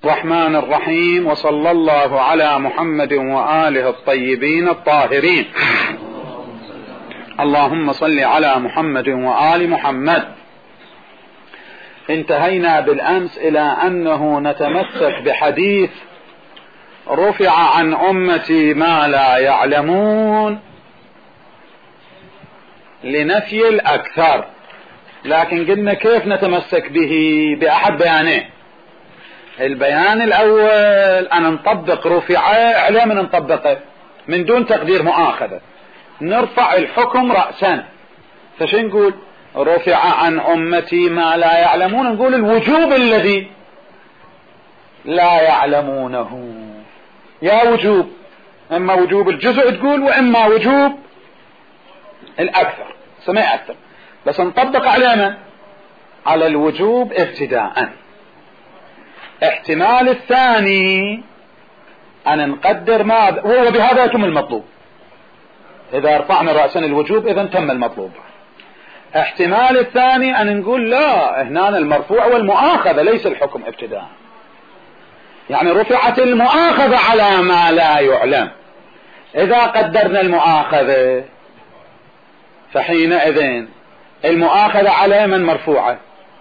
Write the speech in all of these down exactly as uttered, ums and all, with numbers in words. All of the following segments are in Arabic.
الرحمن الرحيم، وصلى الله على محمد وآله الطيبين الطاهرين. اللهم صل على محمد وآل محمد. انتهينا بالأمس إلى أنه نتمسك بحديث رفع عن أمتي ما لا يعلمون لنفي الأكثر، لكن قلنا كيف نتمسك به بأحد بيانين. البيان الأول أن نطبق رفع عليه من نطبقه من دون تقدير مؤاخذة، نرفع الحكم رأسا. فش نقول؟ رفع عن أمتي ما لا يعلمون، نقول الوجوب الذي لا يعلمونه، يا وجوب إما وجوب الجزء تقول وإما وجوب الأكثر، سمع أكثر، بس نطبق علينا على الوجوب ابتداء. احتمال الثاني أن نقدر ما هو بهذا يتم المطلوب. إذا رفعنا رأسا الوجوب إذا تم المطلوب. احتمال الثاني أن نقول لا، هنا المرفوع والمؤاخذة ليس الحكم ابتداء، يعني رفعت المؤاخذة على ما لا يعلم. إذا قدرنا المؤاخذة فحينئذ المؤاخذة على من مرفوعة،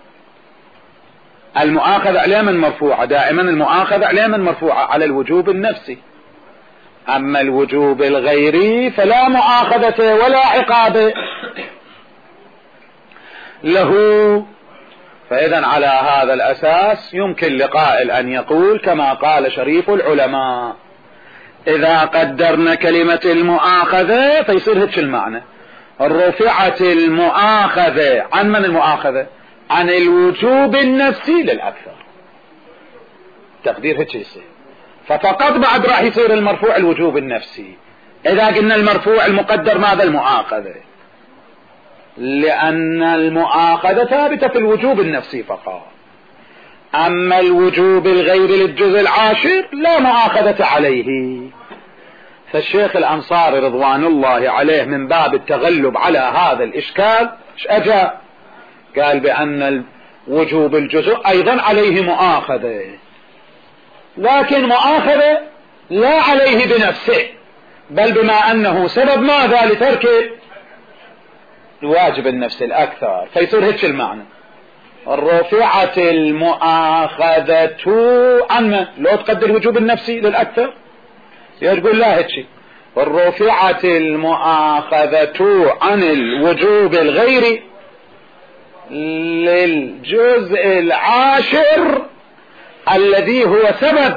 المؤاخذة على من مرفوعة، دائما المؤاخذة على من مرفوعة على الوجوب النفسي. أما الوجوب الغيري فلا مؤاخذة ولا عقاب له. فإذا على هذا الأساس يمكن لقائل أن يقول كما قال شريف العلماء: إذا قدرنا كلمة المؤاخذة فيصير هيك المعنى، رفعت المؤاخذة عن من المؤاخذة؟ عن الوجوب النفسي للأكثر، تقدير هيك يصير. ففقط بعد راح يصير المرفوع الوجوب النفسي. إذا قلنا المرفوع المقدر ماذا؟ المؤاخذة، لأن المؤاخذة ثابتة في الوجوب النفسي فقط. أما الوجوب الغيري للجزء العاشر لا مؤاخذة عليه. فالشيخ الأنصاري رضوان الله عليه من باب التغلب على هذا الإشكال ايش أجا؟ قال بأن وجوب الجزء أيضا عليه مؤاخذة، لكن مؤاخذة لا عليه بنفسه، بل بما أنه سبب ماذا؟ لترك الواجب النفسي الأكثر. فيصير هيك المعنى، رفعت المؤاخذة عن من؟ لو تقدر الوجوب النفسي للأكثر يقول لا هيك، رفعت المؤاخذة عن الوجوب الغيري للجزء العاشر الذي هو سبب،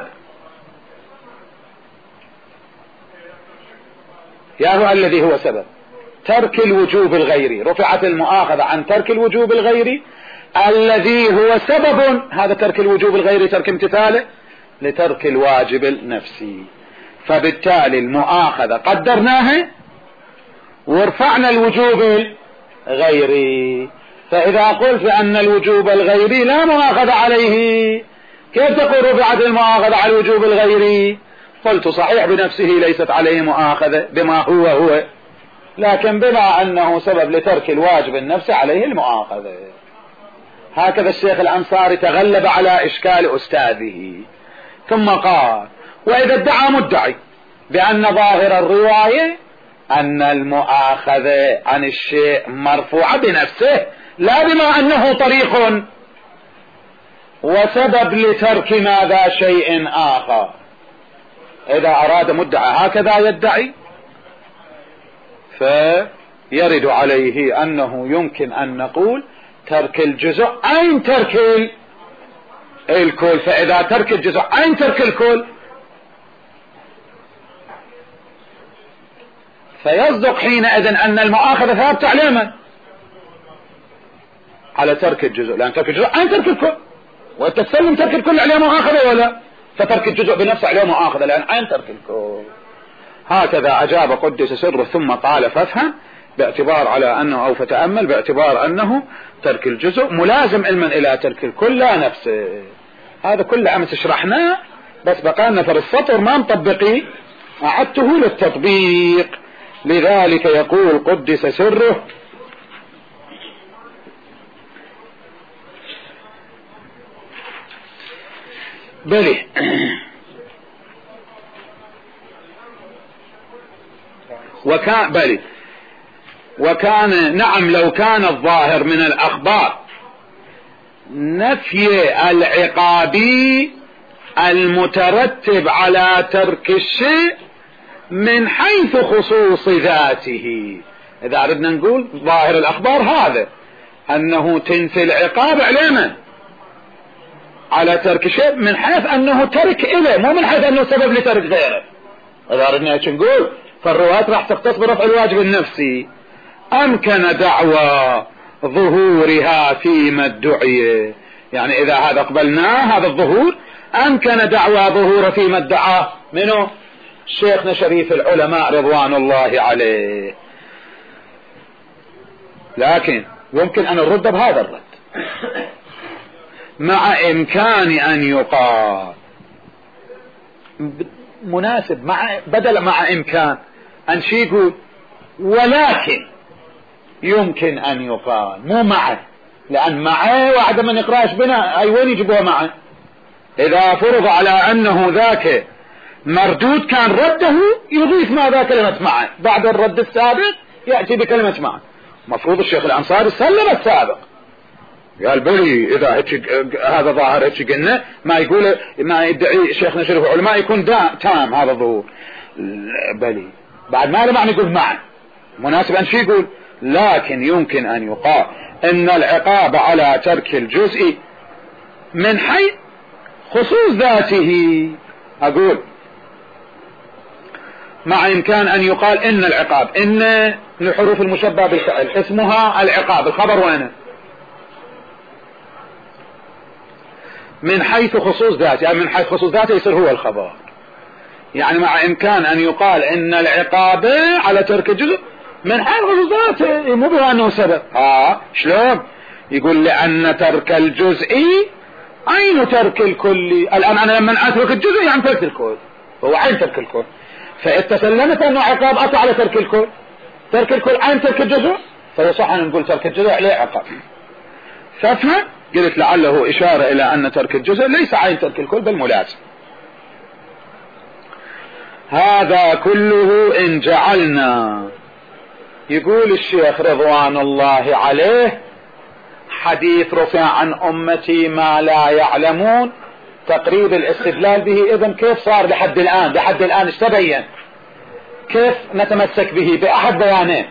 يعني الذي هو سبب ترك الوجوب الغيري. رفعت المؤاخذة عن ترك الوجوب الغيري الذي هو سبب، هذا ترك الوجوب الغيري ترك امتثاله لترك الواجب النفسي. فبالتالي المؤاخذة قدرناها ورفعنا الوجوب الغيري. فإذا قلت بأن الوجوب الغيري لا مؤاخذة عليه، كيف تقول رفعت المؤاخذة على الوجوب الغيري؟ قلت صحيح بنفسه ليست عليه مؤاخذة بما هو هو، لكن بما أنه سبب لترك الواجب النفسي عليه المؤاخذة. هكذا الشيخ الأنصاري تغلب على إشكال أستاذه. ثم قال: وإذا ادعى مدعي بأن ظاهر الرواية أن المؤاخذة عن الشيء مرفوعة بنفسه لا بما أنه طريق وسبب لترك ماذا؟ شيء آخر. إذا أراد مدعى هكذا يدعي فيرد عليه أنه يمكن أن نقول ترك الجزء أين ترك الكل. فإذا ترك الجزء أين ترك الكل، فيصدق حينئذ أن المؤاخذة ثابتة على من؟ على ترك الجزء، لأن ترك الجزء أين ترك الكل، وتسلم ترك الكل عليه مؤاخذة ولا؟ فترك الجزء بنفسه عليه مؤاخذة، لأن أين ترك الكل. هكذا أجاب قدس سره. ثم قال: فافهم باعتبار على أنه أو فتأمل باعتبار أنه ترك الجزء ملازم علما إلى ترك الكل لا نفسه. هذا كله أمس شرحناه، بس بقى نفر السطر ما مطبقي، أعدته للتطبيق. لذلك يقول قدس سره: بلي وكان بلي وكان نعم لو كان الظاهر من الأخبار نفي العقاب المترتب على ترك الشيء من حيث خصوص ذاته. إذا أردنا نقول ظاهر الأخبار هذا أنه تنفي العقاب على من؟ على ترك شيء من حيث أنه ترك إله، مو من حيث أنه سبب لترك غيره. إذا أردنا نقول فالروايات راح تختص برفع الواجب النفسي. أمكن دعوى ظهورها فيما ادعي، يعني إذا هذا قبلناه هذا الظهور أمكن دعوى ظهور فيما ادعاه منه شيخنا شريف العلماء رضوان الله عليه. لكن يمكن أن نرد بهذا الرد مع إمكان أن يقال مناسب، مع بدل مع إمكان أن شي يقول ولكن يمكن أن يقال، مو معه، لأن معه واحدة من يقراش بنا أي وين يجيبوها معه؟ إذا فرض على أنه ذاك مردود كان رده يضيف ما ذا كلمة معه، بعد الرد السابق يأتي بكلمة معه. مفروض الشيخ الأنصاري سلم السابق، قال بلي إذا هذا ظاهر هيك قلنا ما يقول ما يدعي شيخنا شريف العلماء يكون تام هذا الظهور، بلي بعد ما لم يقول معه مناسب أن شي يقول لكن يمكن أن يقال إن العقاب على ترك الجزء من حيث خصوص ذاته. أقول مع إمكان أن يقال إن العقاب، إن لحروف المشبه بالفعل اسمها العقاب، الخبر وين؟ من حيث خصوص ذاته، يعني من حيث خصوص ذاته يصير هو الخبر. يعني مع إمكان أن يقال إن العقاب على ترك الجزء من حيث خصوص ذاته، مو بأنه سبب. ها شلون؟ يقول لأن ترك الجزء عين ترك الكل. الآن أنا لما أترك الجزء يعني ترك الكل، هو عين ترك الكل، فاتسلمت أنه عقاب أتى على ترك الكل، ترك الكل عين ترك الجزء، فيصح أن نقول ترك الجزء عليه عقاب. فافهم؟ قلت لعله إشارة إلى أن ترك الجزء ليس عين ترك الكل بل ملازم. هذا كله إن جعلنا، يقول الشيخ رضوان الله عليه حديث رفع عن أمتي ما لا يعلمون، تقريب الاستدلال به إذن كيف صار لحد الآن؟ لحد الآن اشتبين كيف نتمسك به بأحد بيانين.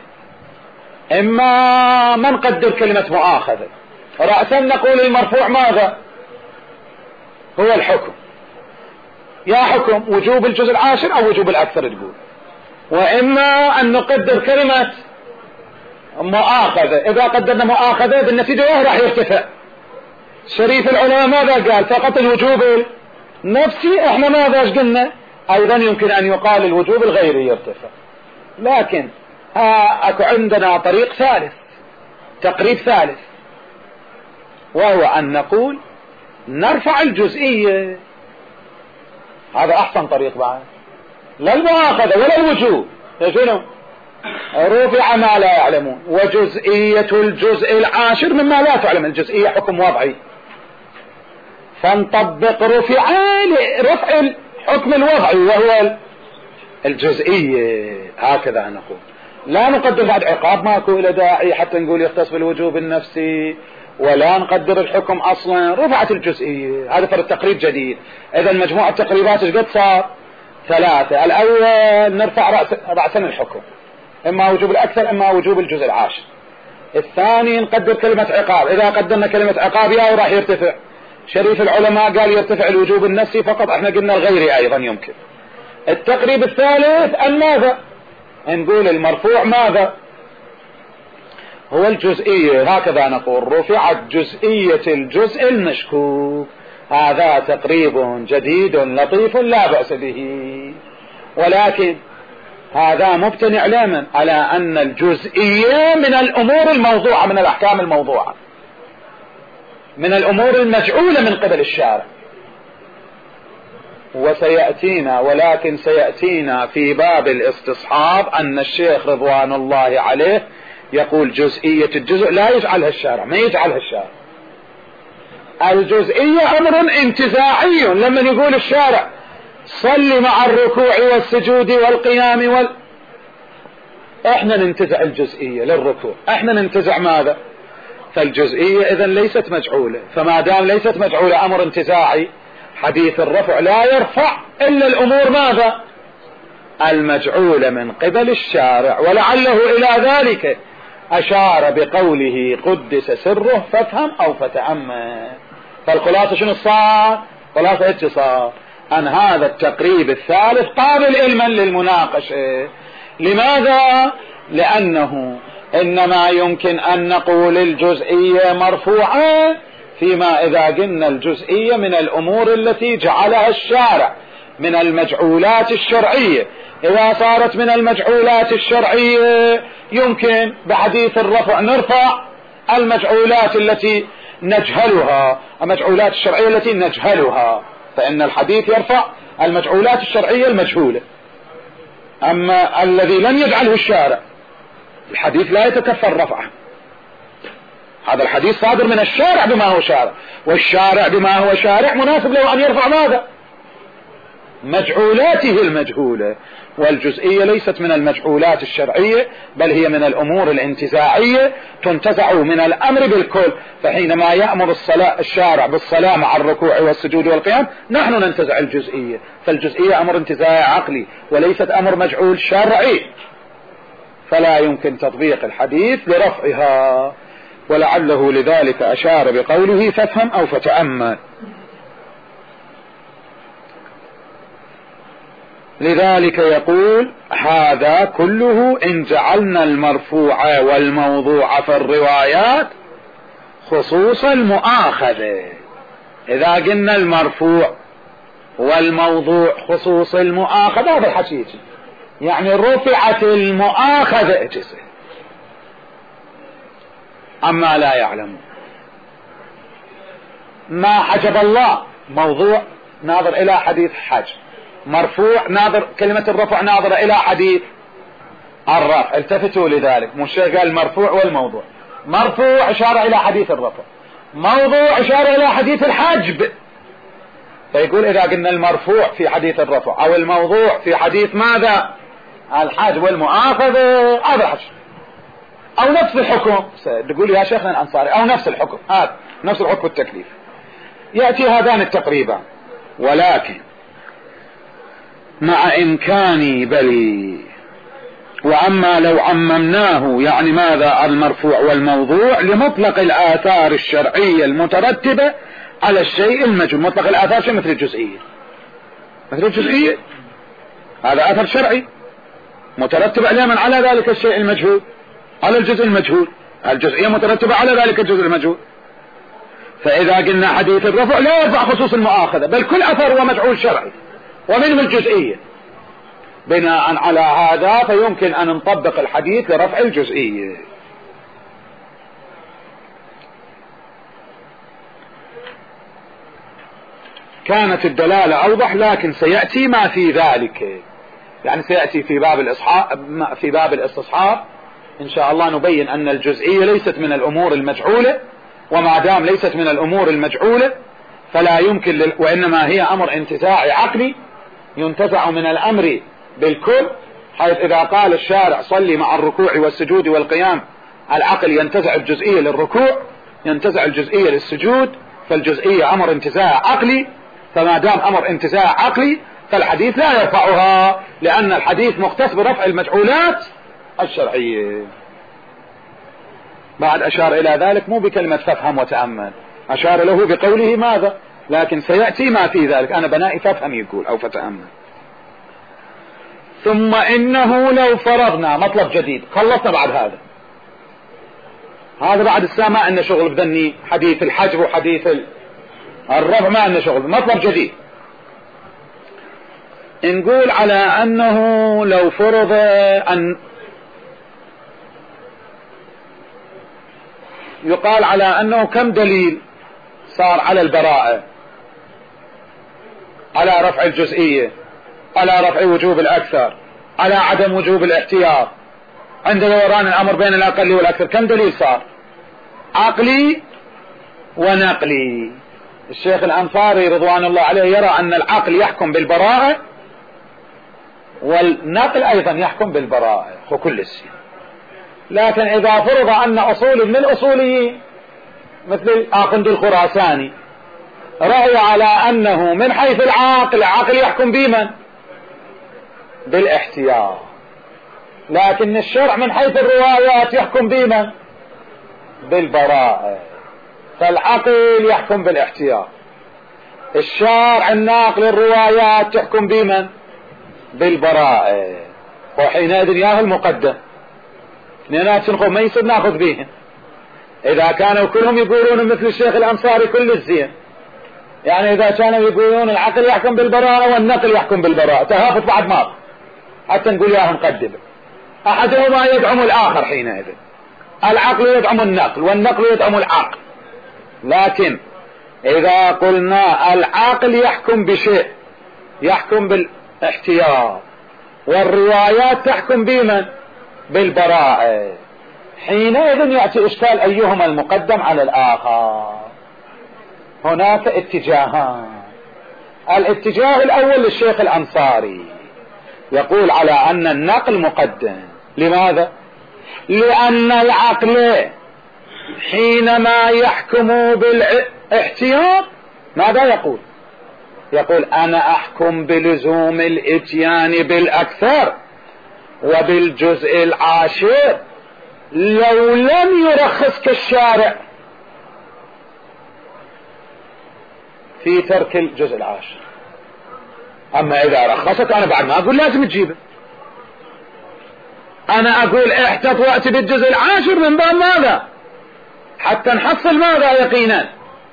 إما ما نقدر كلمة مؤاخذة، رأسا نقول المرفوع ماذا؟ هو الحكم، يا حكم وجوب الجزء العاشر أو وجوب الأكثر تقول، وإما أن نقدر كلمة مؤاخذة، إذا قدرنا مؤاخذة بالنتيجة راح يرتفع. شريف العلماء ماذا قال؟ فقط الوجوب النفسي، احنا ماذا قلنا؟ أيضا يمكن أن يقال الوجوب الغيري يرتفع. لكن ها أكو عندنا طريق ثالث، تقريب ثالث، وهو أن نقول نرفع الجزئية. هذا أحسن طريق بعد، لا المؤاخذة ولا الوجوب، شنو؟ رفع ما لا يعلمون، وجزئية الجزء العاشر مما لا تعلم. الجزئية حكم وضعي، فنطبق رفع رفع الحكم الوضعي وهو الجزئية. هكذا نقول، لا نقدر بعد عقاب ماكو إلى داعي حتى نقول يختص بالوجوب النفسي، ولا نقدر الحكم أصلا، رفعت الجزئية. هذا فرق تقريب جديد. إذا مجموعة تقريبات ايش قد صار؟ ثلاثة. الأول نرفع رأس رأسا الحكم، إما وجوب الأكثر إما وجوب الجزء العاشر. الثاني نقدر كلمة عقاب، إذا قدرنا كلمة عقاب يا راح يرتفع. شريف العلماء قال يرتفع الوجوب النفسي فقط، احنا قلنا الغيري أيضا يمكن. التقريب الثالث أن ماذا؟ نقول المرفوع ماذا؟ هو الجزئية. هكذا نقول رفعت جزئية الجزء المشكوك. هذا تقريب جديد لطيف لا بأس به، ولكن هذا مبتني علما على أن الجزئية من الأمور الموضوعة، من الأحكام الموضوعة، من الأمور المجعولة من قبل الشارع. وسيأتينا، ولكن سيأتينا في باب الاستصحاب أن الشيخ رضوان الله عليه يقول جزئية الجزء لا يجعلها الشارع، ما يجعلها الشارع، الجزئية أمر انتزاعي. لما يقول الشارع صل مع الركوع والسجود والقيام وال... احنا ننتزع الجزئية للركوع، احنا ننتزع ماذا؟ فالجزئية اذن ليست مجعولة، فما دام ليست مجعولة امر انتزاعي، حديث الرفع لا يرفع الا الامور ماذا؟ المجعولة من قبل الشارع. ولعله الى ذلك اشار بقوله قدس سره فافهم او فتأمل. فالخلاصة شنو صار؟ خلاصة ايش صار؟ ان هذا التقريب الثالث قابل علما للمناقشة. لماذا؟ لانه انما يمكن ان نقول الجزئية مرفوعة فيما اذا قلنا الجزئية من الامور التي جعلها الشارع من المجعولات الشرعية. اذا صارت من المجعولات الشرعية يمكن بحديث الرفع نرفع المجعولات التي نجهلها، المجعولات الشرعية التي نجهلها، فإن الحديث يرفع المجعولات الشرعية المجهولة. أما الذي لم يجعله الشارع الحديث لا يتكفر رفعه. هذا الحديث صادر من الشارع بما هو شارع، والشارع بما هو شارع مناسب له أن يرفع ماذا؟ مجعولاته المجهولة. والجزئية ليست من المجعولات الشرعية، بل هي من الأمور الانتزاعية تنتزع من الأمر بالكل. فحينما يأمر الصلاة الشارع بالصلاة مع الركوع والسجود والقيام نحن ننتزع الجزئية. فالجزئية أمر انتزاعي عقلي وليست أمر مجعول شرعي، فلا يمكن تطبيق الحديث لرفعها. ولعله لذلك أشار بقوله فافهم أو فتأمل. لذلك يقول هذا كله إن جعلنا المرفوع والموضوع في الروايات خصوص المؤاخذة. إذا قلنا المرفوع والموضوع خصوص المؤاخذة هذا الحقيقي، يعني رفعت المؤاخذة اجزه. أما لا يعلم ما حجب الله موضوع ناظر إلى حديث حج، مرفوع ناظر كلمة الرفع ناظرة إلى حديث الرفع. التفتوا لذلك، مش قال مرفوع والموضوع. مرفوع إشارة إلى حديث الرفع، موضوع إشارة إلى حديث الحجب. فيقول إذا قلنا المرفوع في حديث الرفع أو الموضوع في حديث ماذا؟ الحجب والمؤاخذة، هذا الحجب أو نفس الحكم. تقول يا شيخنا الأنصاري أو نفس الحكم، هذا نفس الحكم التكليف. يأتي هذان التقريبا، ولكن مع إمكاني بل وأما لو عممناه يعني ماذا؟ المرفوع والموضوع لمطلق الآثار الشرعية المترتبة على الشيء المجهول. مطلق الآثار شيء مثل الجزئية، مثل الجزئية هذا أثر شرعي مترتب على على ذلك الشيء المجهول، على الجزء المجهول. الجزئية مترتبة على ذلك الجزء المجهول. فإذا قلنا حديث الرفع لا يرفع خصوص المؤاخذة، بل كل أثر هو مجهول شرعي ومنه الجزئية. بناء على هذا فيمكن أن نطبق الحديث لرفع الجزئية. كانت الدلالة أوضح، لكن سيأتي ما في ذلك، يعني سيأتي في باب الإصحاب في باب الاستصحاب إن شاء الله نبين أن الجزئية ليست من الأمور المجعولة، وما دام ليست من الأمور المجعولة فلا يمكن لل... وإنما هي أمر انتزاعي عقلي ينتزع من الأمر بالكل. حيث إذا قال الشارع صلي مع الركوع والسجود والقيام، العقل ينتزع الجزئية للركوع، ينتزع الجزئية للسجود، فالجزئية أمر انتزاع عقلي. فما دام أمر انتزاع عقلي فالحديث لا يرفعها، لأن الحديث مختص برفع المجعولات الشرعية. بعد أشار إلى ذلك مو بكلمة فافهم وتأمل، أشار له بقوله ماذا؟ لكن سيأتي ما في ذلك. أنا بنائي فافهم يقول أو فتأمل. ثم إنه لو فرضنا مطلب جديد، خلصنا بعد هذا هذا بعد السامع أن شغل بذني حديث الحجب وحديث الرفع ما أن شغل، مطلب جديد. نقول على أنه لو فرض أن يقال على أنه كم دليل صار على البراءة، على رفع الجزئية، على رفع وجوب الأكثر، على عدم وجوب الاحتياط عند دوران الأمر بين الأقل والأكثر. كم دليل صار؟ عقلي ونقلي. الشيخ الأنصاري رضوان الله عليه يرى أن العقل يحكم بالبراءة والنقل أيضا يحكم بالبراءة وكل السين. لكن إذا فرض أن أصول من الأصوليين مثل الآخند الخراساني رأي على أنه من حيث العقل العقل يحكم بمن؟ بالاحتياط، لكن الشرع من حيث الروايات يحكم بمن؟ بالبراءة. فالعقل يحكم بالاحتياط، الشرع الناقل الروايات تحكم بمن؟ بالبراءة. وحينئذ ياهو المقدم اثنينات شنقوا ما يصير ناخذ بيهم اذا كانوا كلهم يقولون مثل الشيخ الأنصاري كل الزين. يعني اذا كانوا يقولون العقل يحكم بالبراءة والنقل يحكم بالبراءة تهافت بعد ما حتى نقول ياهو مقدم احدهما يدعم الاخر. حينئذ العقل يدعم النقل والنقل يدعم العقل. لكن اذا قلنا العقل يحكم بشيء يحكم بالاحتياط والروايات تحكم بمن؟ بالبراءة، حينئذ يأتي إشكال أيهما المقدم على الآخر. هناك اتجاهان. الاتجاه الأول للشيخ الأنصاري يقول على أن النقل مقدم. لماذا؟ لأن العقل حينما يحكم بالاحتياط ماذا يقول؟ يقول أنا أحكم بلزوم الاتيان بالأكثر وبالجزء العاشر لو لم يرخصك الشارع في ترك الجزء العاشر. أما إذا رخصت أنا بعد ما أقول لازم تجيبه، أنا أقول احتط وأتي بالجزء العاشر من باب ماذا؟ حتى نحصل ماذا يقينا؟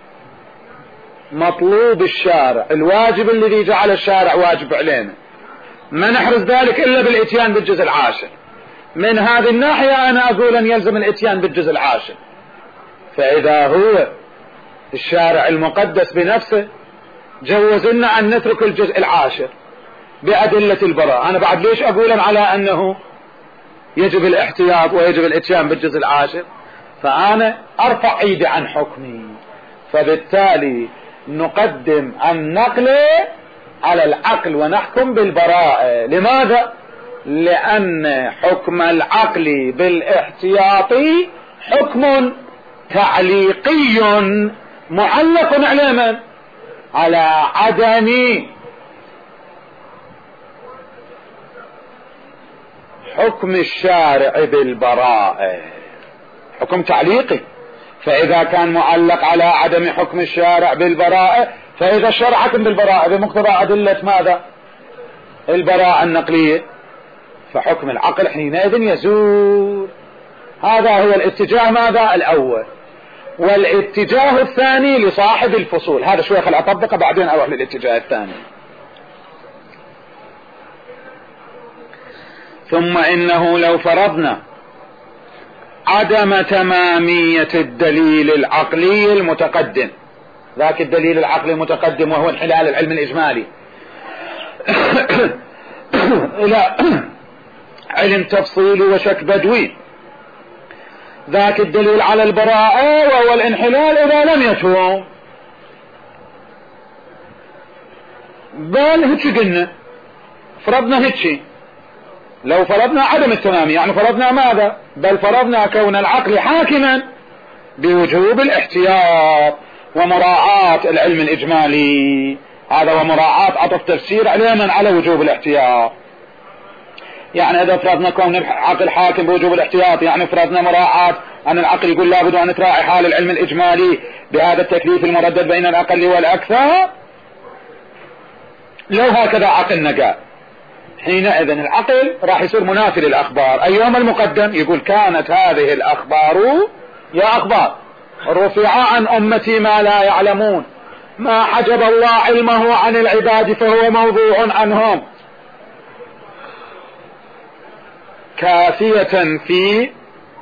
مطلوب الشارع، الواجب الذي جعل الشارع واجب علينا، ما نحرز ذلك إلا بالاتيان بالجزء العاشر. من هذه الناحية أنا أقول أن يلزم الاتيان بالجزء العاشر. فإذا هو الشارع المقدس بنفسه جوز لنا أن نترك الجزء العاشر بأدلة البراءة، أنا بعد ليش أقول على أنه يجب الاحتياط ويجب الاتيان بالجزء العاشر؟ فأنا أرفع ايدي عن حكمي. فبالتالي نقدم النقل على العقل ونحكم بالبراءة. لماذا؟ لأن حكم العقل بالاحتياطي حكم تعليقي معلق على من؟ على عدم حكم الشارع بالبراءة، حكم تعليقي. فإذا كان معلق على عدم حكم الشارع بالبراءة فإذا الشرع حكم بالبراءة بمقتضى أدلة ماذا؟ البراءة النقلية، فحكم العقل حينئذ يزول. هذا هو الاتجاه ماذا؟ الأول. والاتجاه الثاني لصاحب الفصول، هذا شوية خل أطبقه بعدين أروح للاتجاه الثاني. ثم إنه لو فرضنا عدم تمامية الدليل العقلي المتقدم، ذاك الدليل العقلي المتقدم وهو انحلال العلم الإجمالي إلى علم تفصيلي وشك بدوي، ذاك الدليل على البراءة وهو الانحلال إذا لم يتوب. بل هيك قلنا فرضنا هيك، لو فرضنا عدم التمام يعني فرضنا ماذا؟ بل فرضنا كون العقل حاكما بوجوب الاحتياط ومراعاة العلم الإجمالي، هذا ومراعاة عطف تفسير علينا على وجوب الاحتياط. يعني إذا فرضنا كون العقل حاكم بوجوب الاحتياط يعني فرضنا مراعاة أن العقل يقول لابد أن تراعي حال العلم الإجمالي بهذا التكليف المردد بين الأقل والأكثر. لو هكذا عقلنا قال حينئذ العقل راح يصير منافي للأخبار. أيهم المقدم؟ يقول كانت هذه الأخبار يا أخبار رفع عن أمتي ما لا يعلمون، ما حجب الله علمه عن العباد فهو موضوع عنهم، كافية في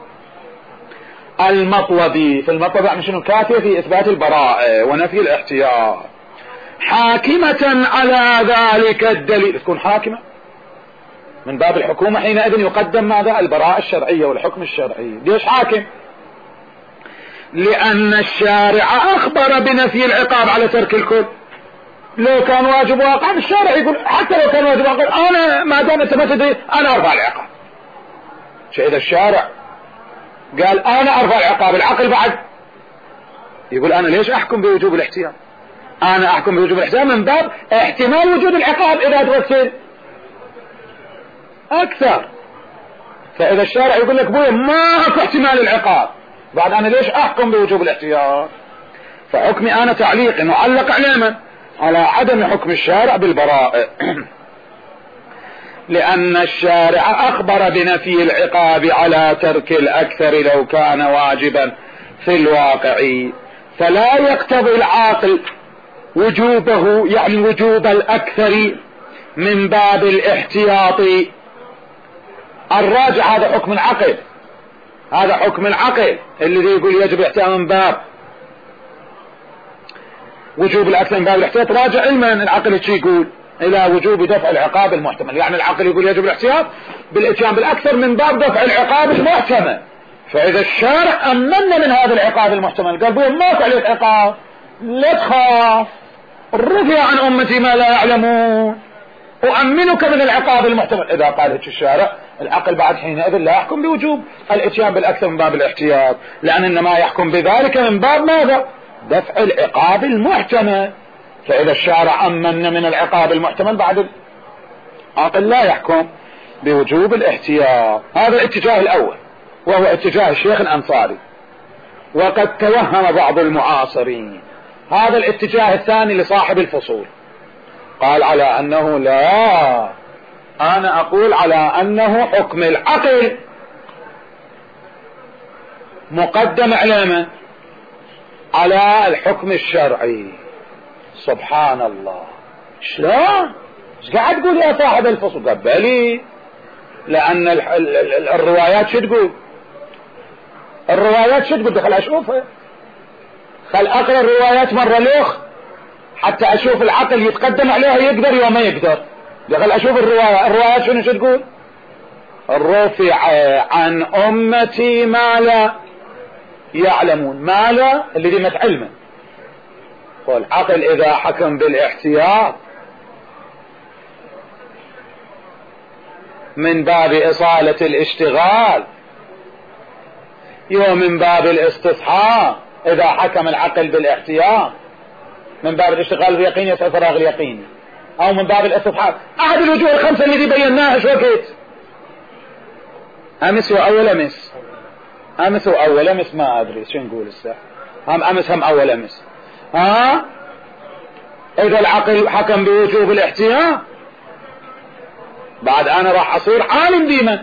المطلب. في المطلب يعني شنو؟ كافية في إثبات البراءة ونفي الاحتياط، حاكمة على ذلك الدليل. تكون حاكمة من باب الحكومة حينئذ يقدم ماذا؟ البراءة الشرعية والحكم الشرعي. ليش حاكم؟ لأن الشارع أخبر بنفي العقاب على ترك الكل. لو كان واجب واقع الشارع يقول حتى لو كان واجب واقع أنا ما دام أنت ما تدري أنا أرفع العقاب. فإذا الشارع قال أنا أرفع العقاب، العقل بعد يقول أنا ليش أحكم بوجوب الاحتياط؟ أنا أحكم بوجوب الاحتياط من باب احتمال وجود العقاب إذا أدركت أكثر. فإذا الشارع يقول لك بويا ما أكو احتمال العقاب، بعد أنا ليش أحكم بوجوب الاحتياط؟ فحكمي أنا تعليق معلق علما على عدم حكم الشارع بالبراء. لأن الشارع أخبر بنفي العقاب على ترك الأكثر لو كان واجبا في الواقع، فلا يقتضي العاقل وجوبه يعني وجوب الأكثر من باب الاحتياط. الراجع هذا حكم العقل، هذا حكم العقل الذي يقول يجب الاحتياط من باب وجوب الأكثر من باب الاحتياط. راجع علما العقل شي يقول إلى وجوب دفع العقاب المحتمل، يعني العقل يقول يجب الاحتياط بالاتيان بالأكثر من باب دفع العقاب المحتمل. فإذا الشارع أمننا من هذا العقاب المحتمل قال بوي ماك عليك عقاب لا تخاف، رفع عن أمتي ما لا يعلمون، أؤمنك من العقاب المحتمل. إذا قال هيك الشارع العقل بعد حينئذ لا يحكم بوجوب الاتيان بالأكثر من باب الاحتياط، لأن إنما يحكم بذلك من باب ماذا؟ دفع العقاب المحتمل. فإذا الشارع أمن من العقاب المحتمل بعد العقل لا يحكم بوجوب الاحتياط. هذا الاتجاه الأول وهو اتجاه الشيخ الأنصاري، وقد توهم بعض المعاصرين هذا الاتجاه الثاني لصاحب الفصول، قال على أنه لا، أنا أقول على أنه حكم العقل مقدم علامة على الحكم الشرعي. سبحان الله، شلون؟ ايش قاعد تقول يا صاحب الفصل؟ قال بلي، لأن ال ال ال الروايات شو تقول؟ الروايات شو تقول؟ دخل أشوفها، خل أقرأ الروايات مرة لوخ حتى أشوف العقل يتقدم عليها يقدر وما يقدر. دخل أشوف الرواية، الروايات شنو شو تقول؟ رفع عن أمتي ما لا يعلمون، ما لا اللي دي متعلمة. والعقل إذا حكم بالاحتياط من باب إصالة الاشتغال ومن باب الاستصحاب، إذا حكم العقل بالاحتياط من باب الاشتغال اليقيني يسعى فراغ اليقيني، أو من باب الاستصحاب، أحد الوجوه الخمسة الذي بيناها شو وقت؟ أمس وأول أمس، أمس وأول أمس ما أدري شو نقول الساعة، هم أمس هم أول أمس. ها إذا العقل حكم بوجوب الاحتياط بعد أنا راح أصير عالم ديما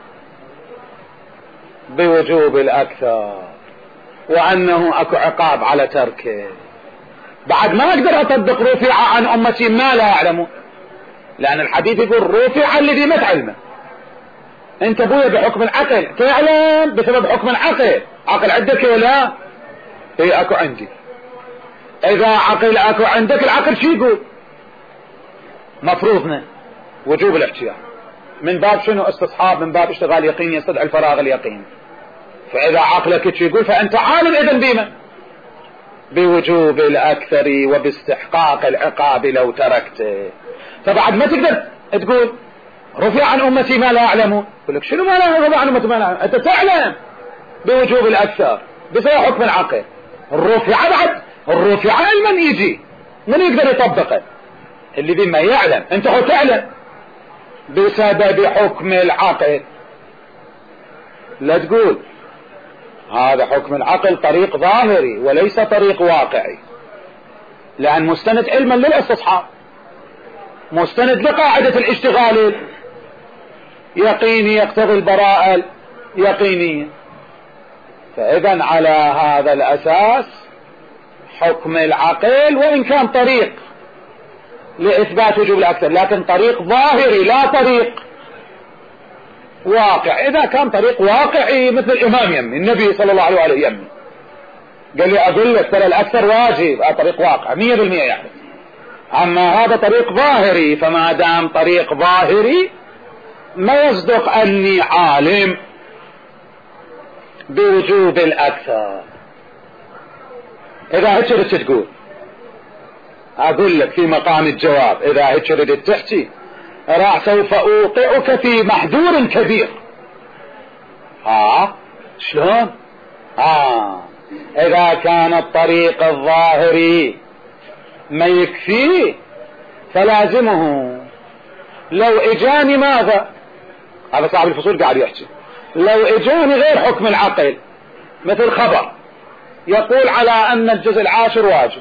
بوجوب الأكثر وأنه أكو عقاب على تركه. بعد ما أقدر أطبق رفع عن أمتي ما لا يعلمون، لأن الحديث يقول رفع الذي ما تعلمه. أنت بويا بحكم العقل تعلم بسبب حكم العقل، عقل عندك ولا هي أكو عندي. إذا عقل أكو عندك العقل شو يقول؟ مفروضنا وجوب الاحتياط من باب شنو؟ استصحاب، من باب اشتغال يقيني يستدعي الفراغ اليقيني. فإذا عقلك شو يقول فأنت عالم إذن بما بوجوب الأكثر وباستحقاق العقاب لو تركته. فبعد ما تقدر تقول رفع عن أمتي ما لا يعلمون، يقول لك شنو ما لا رفع عن أمتي ما لا يعلمون؟ أنت تعلم بوجوب الأكثر بسبب حكم العقل. الرفع بعد الرفع علما يجي من يقدر يطبقه؟ اللي بما يعلم. أنت هو تعلم بسبب حكم العقل، لا تقول هذا حكم العقل طريق ظاهري وليس طريق واقعي، لأن مستند علما للاستصحاب، مستند لقاعدة الاشتغال يقيني يقتضي البراءة يقينية. فإذا على هذا الأساس حكم العقل وإن كان طريق لإثبات وجوب الأكثر لكن طريق ظاهري لا طريق واقع. إذا كان طريق واقعي مثل الإمام يمي النبي صلى الله عليه وآله يمي قال لي أقول لك ترى الأكثر واجب، طريق واقع مية بالمية يعني. أما هذا طريق ظاهري، فما دام طريق ظاهري ما يصدق أني عالم بوجوب الأكثر. اذا هيك ردت تقول، اقول لك في مقام الجواب اذا هيك ردت تحكي راح سوف اوقعك في محذور كبير. ها شلون؟ ها اذا كان الطريق الظاهري ما يكفيه فلازمه لو اجاني ماذا، هذا صاحب الفصول قاعد يحكي، لو اجاني غير حكم العقل مثل خبر يقول على ان الجزء العاشر واجب،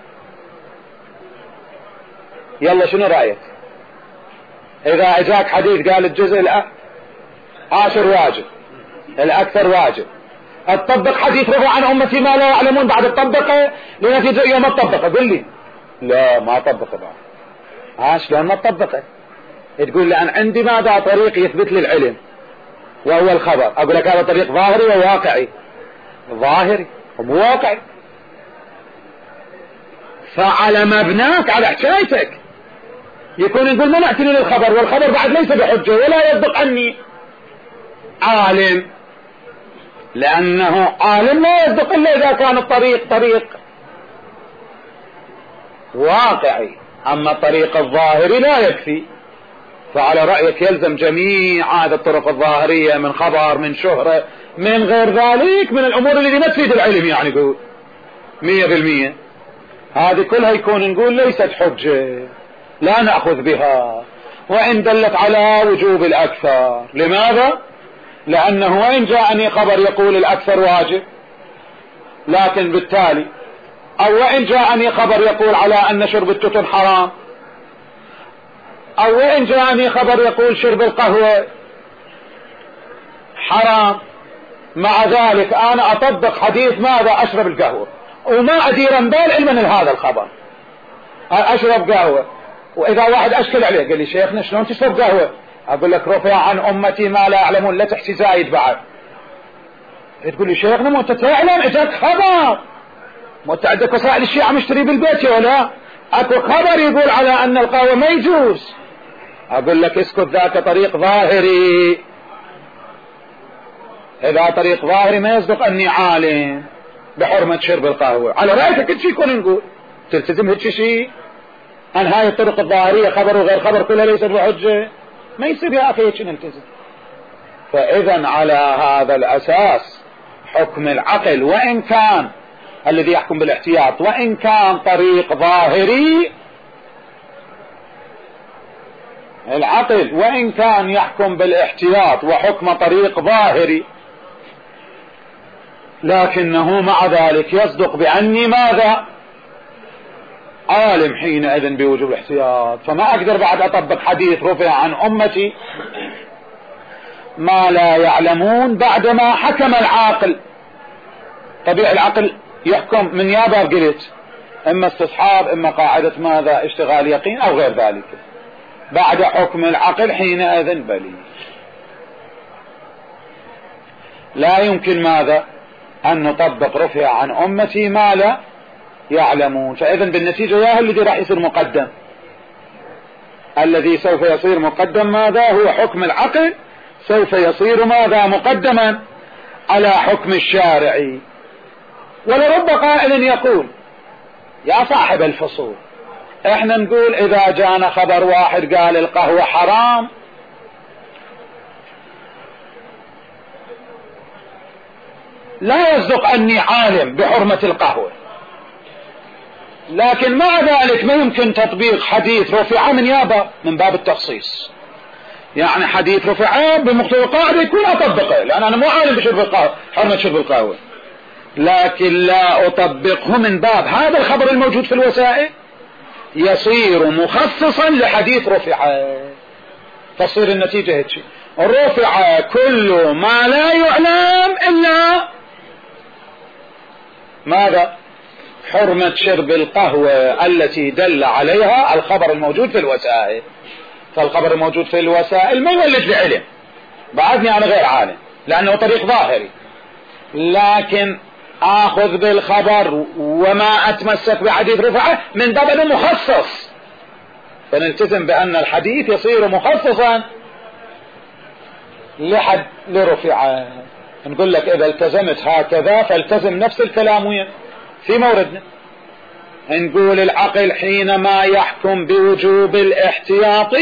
يلا شنو رأيك؟ اذا اجاك حديث قال الجزء العاشر واجب الاكثر واجب، تطبق حديث رفع عن امتي ما لا يعلمون بعد تطبقه لنتيجة يوم تطبقه؟ قل لي لا ما طبقه بعد. ها شلون ما تطبقه؟ تقول لي انا عندي ماذا طريق يثبت لي العلم وهو الخبر، اقول لك هذا طريق ظاهري وواقعي، ظاهري ومو واقعي، فعلى مبناك على حكايتك يكون يقول ما نعتني للخبر، والخبر بعد ليس بحجة ولا يصدق عني عالم، لأنه عالم لا يصدق إلا إذا كان الطريق طريق واقعي، أما الطريق الظاهري لا يكفي. فعلى رأيك يلزم جميع هذه الطرق الظاهرية من خبر من شهرة من غير ذلك من الأمور اللي ما تفيد العلم، يعني قول مية بالمية هذه كلها يكون نقول ليست حجة لا نأخذ بها، وإن دلت على وجوب الأكثر. لماذا؟ لأنه وإن جاءني خبر يقول الأكثر واجب، لكن بالتالي أو وإن جاءني خبر يقول على أن شرب التتن حرام، أو وإن جاءني خبر يقول شرب القهوة حرام، مع ذلك أنا أطبق حديث ماذا أشرب القهوة وما أدير بال علما لهذا الخبر، أشرب قهوة. وإذا واحد أشكل عليه قال لي شيخنا شلون تشرب قهوة؟ أقول لك رفع عن أمتي ما لا يعلمون، لا تحكي زايد بعد. تقول لي شيخنا مو أنت تعلم إجاك خبر، مو أنت عندك وسائل الشيعة مشتري بالبيت ولا أكو خبر يقول على أن القهوة ما يجوز، أقول لك اسكت ذاك طريق ظاهري، إذا طريق ظاهري ما يصدق أني عالم بحرمة شرب القهوة. على رأيك كل شيء يكون نقول تلتزم هيك شيء أن هاي الطرق الظاهرية خبر وغير خبر كلها ليست بحجة، ما يصير يا أخي هيك نلتزم. فإذا على هذا الأساس حكم العقل وإن كان الذي يحكم بالاحتياط وإن كان طريق ظاهري، العقل وإن كان يحكم بالاحتياط وحكم طريق ظاهري، لكنه مع ذلك يصدق بأني ماذا عالم حينئذ بوجوب الاحتياط، فما أقدر بعد أطبق حديث رفع عن أمتي ما لا يعلمون بعدما حكم العاقل. طبيعي العقل يحكم من يا باب قلت إما استصحاب إما قاعدة ماذا اشتغال يقين أو غير ذلك، بعد حكم العقل حينئذ بلي لا يمكن ماذا أن نطبق رفع عن أمتي ما لا يعلمون. فإذن بالنتيجة يا الذي راح يصير مقدم، الذي سوف يصير مقدم ماذا هو حكم العقل، سوف يصير ماذا مقدما على حكم الشارعي. ولرب قائل يقول يا صاحب الفصول احنا نقول اذا جانا خبر واحد قال القهوة حرام لا يصدق اني عالم بحرمة القهوة، لكن مع ذلك ما يمكن تطبيق حديث رفع من يابا من باب التخصيص، يعني حديث رفع بمقتضى القاعدة يكون اطبقه لان انا مو عالم بشرب القهوة حرمة شرب القهوة، لكن لا اطبقه من باب هذا الخبر الموجود في الوسائل يصير مخصصا لحديث رفع. تصير النتيجة هيك رفع كل ما لا يعلم الا ماذا حرمة شرب القهوة التي دل عليها الخبر الموجود في الوسائل. فالخبر الموجود في الوسائل ما يولد بعلم، بعدني انا غير عالم لانه طريق ظاهري، لكن اخذ بالخبر وما اتمسك بحديث رفعه من باب انه مخصص، فنلتزم بان الحديث يصير مخصصا لحد لرفعه. نقول لك اذا التزمت هكذا فالتزم نفس الكلام وين في موردنا نقول العقل حينما يحكم بوجوب الاحتياط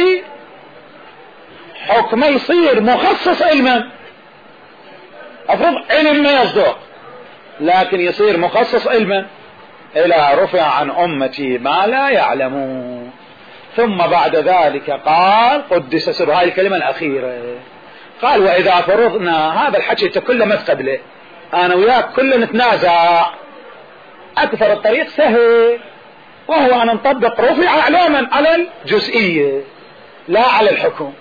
حكم يصير مخصص علما، افرض علم ما يصدق لكن يصير مخصص علما، إلى رفع عن أمتي ما لا يعلمون. ثم بعد ذلك قال قدس سر، هاي الكلمة الأخيرة، قال وإذا فرضنا هذا الحكي تكلمت قبله أنا وياك كل نتنازع، أكثر الطريق سهل وهو أن نطبق رفع علما على الجزئية لا على الحكم.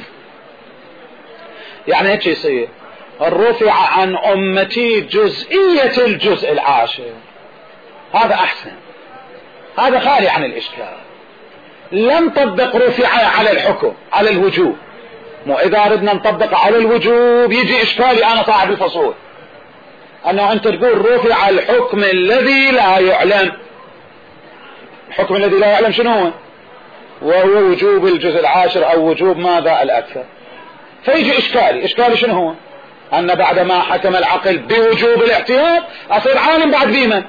يعني هيك يصير الرفع عن أمتي جزئية الجزء العاشر، هذا أحسن، هذا خالي عن الإشكال. لم طبق رفع على الحكم على الوجوب، مو إذا ردنا نطبق على الوجوب يجي إشكالي أنا صاحب الفصول، أنه أنت تقول رفع الحكم الذي لا يعلم. الحكم الذي لا يعلم شنو هو؟ وهو وجوب الجزء العاشر أو وجوب ماذا الأكثر. فيجي إشكالي، إشكالي شنو هو؟ أن بعدما حكم العقل بوجوب الاحتياط أصير عالم بعد بيمن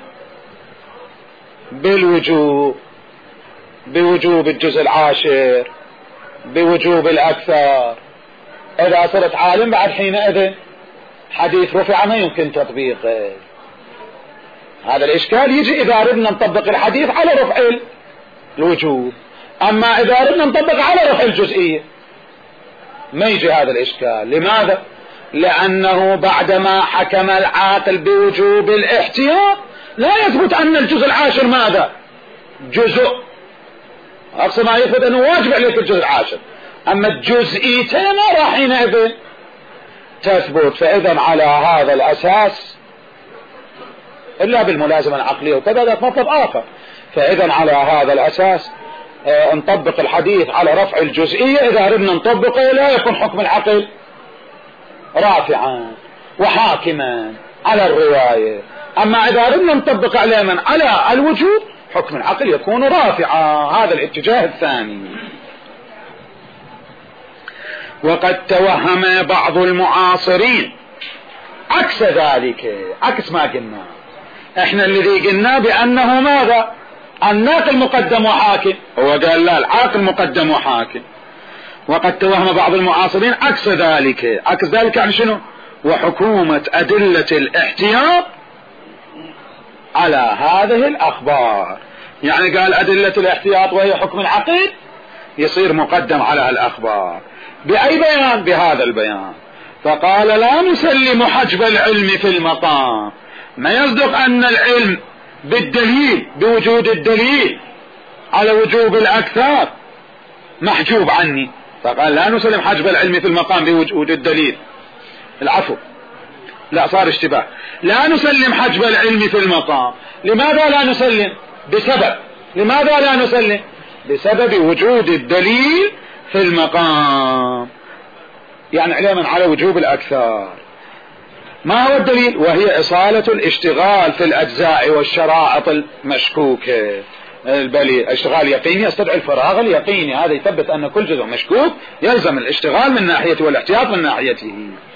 بالوجوب، بوجوب الجزء العاشر، بوجوب الأكثر. إذا صرت عالم بعد حينئذ حديث رفع ما يمكن تطبيقه. هذا الإشكال يجي إذا ردنا نطبق الحديث على رفع الوجوب، أما إذا ردنا نطبق على رفع الجزئية ما يجي هذا الإشكال. لماذا؟ لأنه بعدما حكم العاقل بوجوب الاحتياط لا يثبت أن الجزء العاشر ماذا؟ جزء، أقصى ما يثبت أنه واجب عليك الجزء العاشر، أما الجزئيتين ما راح حينئذ تثبت. فإذا على هذا الأساس إلا بالملازمة العقلية وكذا ذات مطلب آخر، فإذا على هذا الأساس اه نطبق الحديث على رفع الجزئية. إذا ردنا نطبقه لا يكون حكم العقل رافعا وحاكما على الرواية، أما إذا ردنا نطبق علما على الوجوب حكم العقل يكون رافعا. هذا الاتجاه الثاني. وقد توهم بعض المعاصرين عكس ذلك، عكس ما قلنا احنا الذي قلنا بأنه ماذا؟ الناقل مقدم وحاكم، هو قال لا العاقل مقدم وحاكم. وقد توهم بعض المعاصرين عكس ذلك، عكس ذلك يعني شنو؟ وحكومة أدلة الاحتياط على هذه الأخبار، يعني قال أدلة الاحتياط وهي حكم العقل يصير مقدم على الأخبار. بأي بيان؟ بهذا البيان. فقال لا نسلم حجب العلم في المقام، ما يصدق أن العلم بالدليل بوجود الدليل على وجوب الأكثر محجوب عني. فقال لا نسلم حجب العلم في المقام بوجود الدليل، العفو لا صار اشتباه، لا نسلم حجب العلم في المقام. لماذا لا نسلم؟ بسبب، لماذا لا نسلم؟ بسبب وجود الدليل في المقام، يعني علما على وجوب الأكثر. ما هو الدليل؟ وهي إصالة الاشتغال في الأجزاء والشرائط المشكوكة. البلي اشتغال يقيني يستدعي الفراغ اليقيني، هذا يثبت أن كل جزء مشكوك يلزم الاشتغال من ناحيته والاحتياط من ناحيته.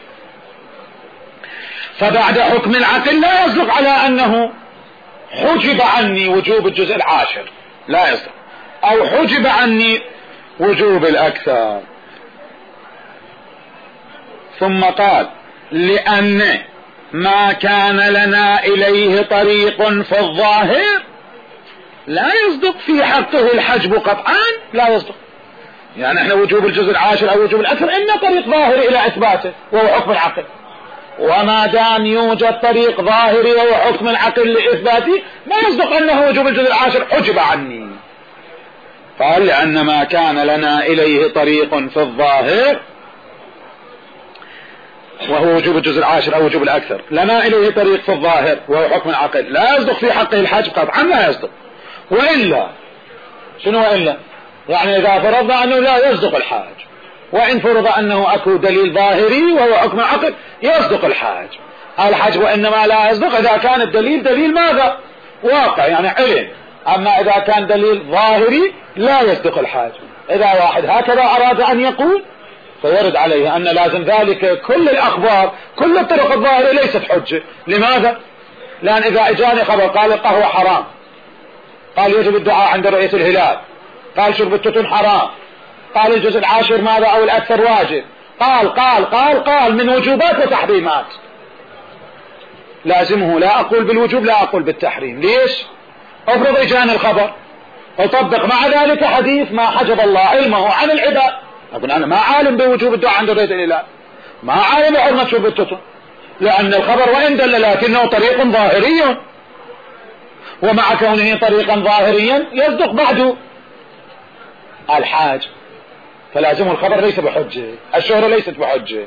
فبعد حكم العقل لا يصدق على أنه حجب عني وجوب الجزء العاشر، لا يصدق، أو حجب عني وجوب الأكثر. ثم قال لأن ما كان لنا إليه طريق في الظاهر لا يصدق في حقه الحجب قطعا، لا يصدق. يعني احنا وجوب الجزء العاشر أو وجوب الأكثر إن طريق ظاهري إلى إثباته وهو حكم العقل، وما دام يوجد طريق ظاهري وهو حكم العقل لإثباته ما يصدق أنه وجوب الجزء العاشر حجب عني. قال لأن ما كان لنا إليه طريق في الظاهر وهو وجوب الجزء العاشر أو وجوب الأكثر، لنا إليه طريق في الظاهر وهو حكم العقل لا يصدق في حقه الحجب قطعا، لا يصدق. وإلا شنو وإلا؟ يعني إذا فرضنا أنه لا يصدق الحاج، وإن فرض أنه أكو دليل ظاهري وهو حكم العقل يصدق الحاج، الحاج وإنما لا يصدق إذا كان الدليل دليل ماذا؟ واقع يعني علم. أما إذا كان دليل ظاهري لا يصدق الحاج. إذا واحد هكذا أراد أن يقول فيرد عليه أن لازم ذلك كل الأخبار كل الطرق الظاهرة ليست حجة. لماذا؟ لأن إذا إجاني خبر قال القهوة حرام، قال يجب الدعاء عند رؤية الهلال، قال شرب التتن حرام، قال الجزء العاشر ماذا أو الأكثر واجب، قال قال قال قال من وجوبات وتحريمات، لازمه لا أقول بالوجوب لا أقول بالتحريم. ليش؟ افرض إجاني الخبر وطبق مع ذلك حديث ما حجب الله علمه عن العباد، أقول أنا ما عالم بوجوب الدعاء عند رؤية الهلال، ما عالم بحرمة شرب التتن، لأن الخبر وإن دل لكنه طريق ظاهري، ومع كونه طريقا ظاهريا يصدق بعده الحاج، فلازم الخبر ليس بحجة، الشهرة ليست بحجة.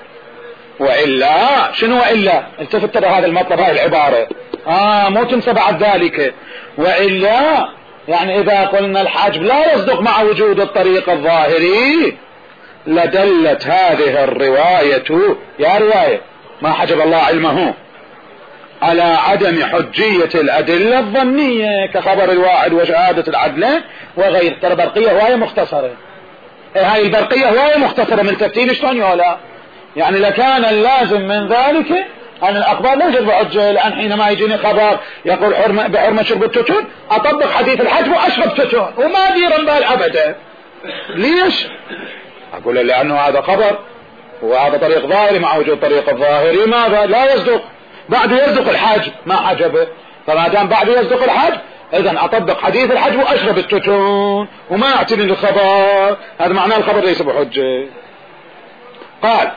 وإلا شنو وإلا؟ التفت ترى هذا المطلب، هذه العبارة آه مو تنسى بعد ذلك. وإلا يعني إذا قلنا الحاج لا يصدق مع وجود الطريق الظاهري لدلت هذه الرواية يا رواية ما حجب الله علمه على عدم حجية الأدلة الظنية كخبر الواحد وشهادة العدل وغير. ترى برقية هواية مختصرة، هاي البرقية هواية مختصرة من ترتيب شلون ولا يعني لكان اللازم من ذلك أن الأخبار ليست بحجة، لأن حينما يجيني خبر يقول حرمة بحرمة شرب التتن أطبق حديث الحج وأشرب تتن وما ديرا بال أبدا. ليش؟ أقول لأنه هذا خبر وهذا طريق ظاهري، مع وجود طريق الظاهري ماذا لا يصدق بعده يصدق الحج ما حجبه، فما دام بعده يصدق الحج إذن أطبق حديث الحج وأشرب التتن وما أعتني الخبر، هذا معناه الخبر ليس بحجة. قال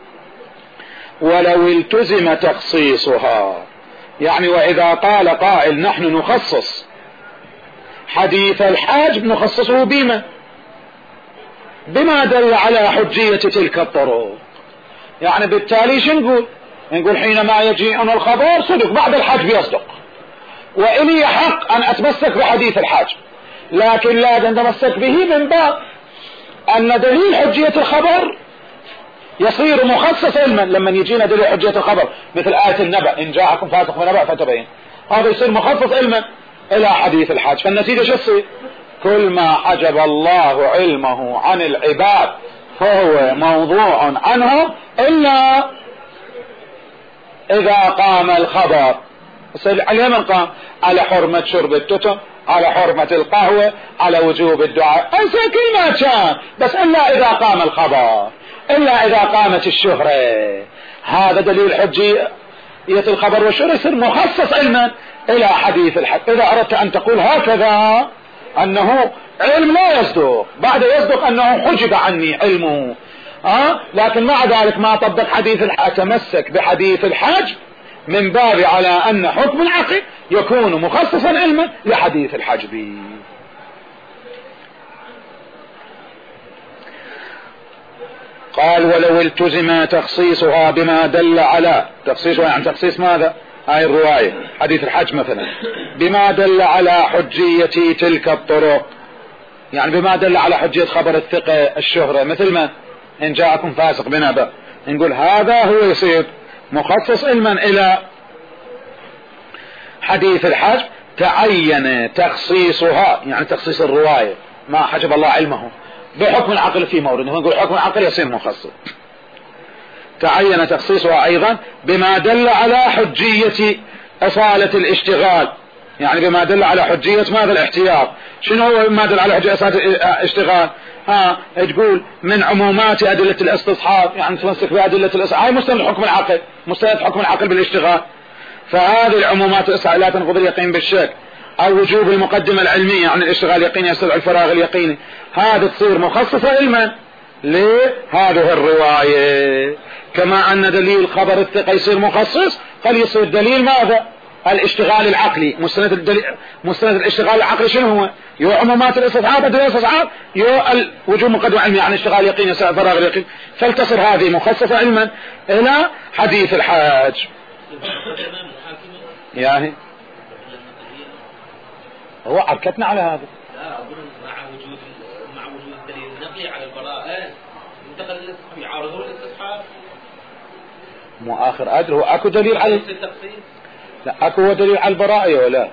ولو التزم تخصيصها، يعني وإذا قال قائل نحن نخصص حديث الحاج نخصصه بما بما دل على حجية تلك الطرق، يعني بالتالي شو نقول؟ نقول حينما يجيءنا الخبر صدق بعد الحج بيصدق، وإلي حق أن أتمسك بحديث الحاج، لكن لا نتمسك به من باب أن دليل حجية الخبر يصير مخصص علما لما يجينا دليل حجية الخبر مثل آية النبأ إن جاءكم فاسق بنبأ فتبين، هذا يصير مخصص علما إلى حديث الحاج. فالنتيجة شو تصير؟ كل ما حجب الله علمه عن العباد فهو موضوع عنه إلا إذا قام الخبر. على من قام؟ على حرمة شرب التتن، على حرمة القهوة، على وجوب الدعاء، أنسى كل ما كان، بس إلا إذا قام الخبر، إلا إذا قامت الشهرة. هذا دليل حجية الخبر والشهرة يصير مخصص علما إلى حديث الحج. إذا أردت أن تقول هكذا أنه علم لا يصدق بعد يصدق أنه حجب عني علمه، أه؟ لكن مع ذلك ما طبق حديث الحج، أتمسك بحديث الحج من باب على أن حكم العقل يكون مخصصا علما لحديث الحجب. قال ولو التزم تخصيصها بما دل على تخصيصها، يعني تخصيص ماذا؟ هاي الرواية حديث الحج مثلا بما دل على حجية تلك الطرق، يعني بما دل على حجية خبر الثقة الشهرة مثل ما إن جاءكم فاسق بنبأ، نقول هذا هو يصير مخصص علما إلى حديث الحج. تعين تخصيصها يعني تخصيص الرواية ما حجب الله علمه بحكم العقل في مورد، نقول حكم العقل يصير مخصص. تعين تخصيصها أيضا بما دل على حجية أصالة الاشتغال، يعني بما دل على حجية ماذا؟ الاحتياط. شنو هو ما دل على حجية أصالة الاشتغال؟ ها تقول من عمومات أدلة الاستصحاب، يعني تمسك بأدلة الاستصحاب، هاي مستند حكم العقل، مستند حكم العقل بالاشتغال، فهذه العمومات لا تنقض اليقين بالشك، أو وجوب المقدمة العلمية عن الاشتغال اليقيني يستدعي الفراغ اليقيني، هذا تصير مخصصة علما لهذه الرواية. كما أن دليل خبر الثقة يصير مخصص، قد يصير دليل ماذا؟ الاشتغال العقلي. مستند الدليل مستند الاشتغال العقلي شنو هو؟ يو عمومات الاستصحاب، أدلة الاستصحاب، يو وجوب مقدمة علمية عن الاشتغال اليقيني يستدعي الفراغ اليقيني، فلتصير هذه مخصصة علما إلى حديث الحاج. يعني هو عركتنا على هذا. لا أقول مع وجود مع وجود الدليل النقلي على البراءة انتقل الاستصحاب يعارضه الاستصحاب. مو آخر أدري هو أكو دليل على التخصيص؟ لا أكو دليل على البراءة ولا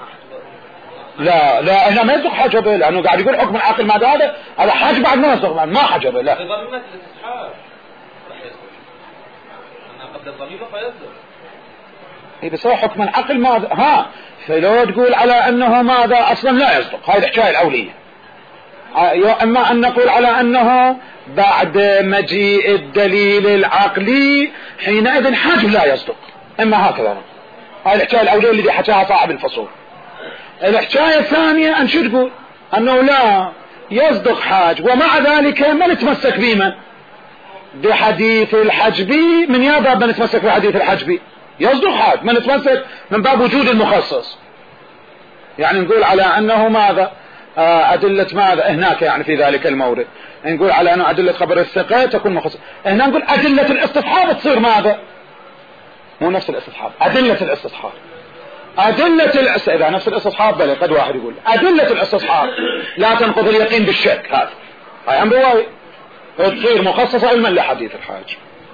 لا؟ لا هنا ما يصدق حجبه، لأنه قاعد يقول حكم العقل ما هذا هذا حاج بعد ما يصدق ما حجبه. لا ضميمة الاستصحاب راح يصدق، أنا قبل الضميمة فيصدق. اي بس هو حكم العقل ماذا؟ ها فلو تقول على انه ماذا اصلا لا يصدق، هذه الحكاية الاولية. اما ان نقول على انه بعد مجيء الدليل العقلي حينئذ حاجب لا يصدق، اما هكذا. هاي الحكاية الاولية اللي حكاها صاحب الفصول. الحكاية الثانية ان شو تقول؟ انه لا يصدق حاج، ومع ذلك ما نتمسك بمن؟ بحديث الحجبي. من يا باب ما نتمسك بحديث الحجبي؟ يصدق حاج، ما نتمسك من باب وجود المخصص. يعني نقول على انه ماذا؟ أدلة ماذا هناك يعني في ذلك المورد نقول على أنه أدلة خبر الثقة تكون مخصصة. هنا نقول أدلة الاستصحاب تصير ماذا؟ مو نفس الاستصحاب، أدلة الاستصحاب. أدلة الاس... إذا نفس الاستصحاب بلى قد واحد يقول أدلة الاستصحاب لا تنقض اليقين بالشك. هذا هاي أمر واضح، تصير مخصصة علما لحديث الحاج.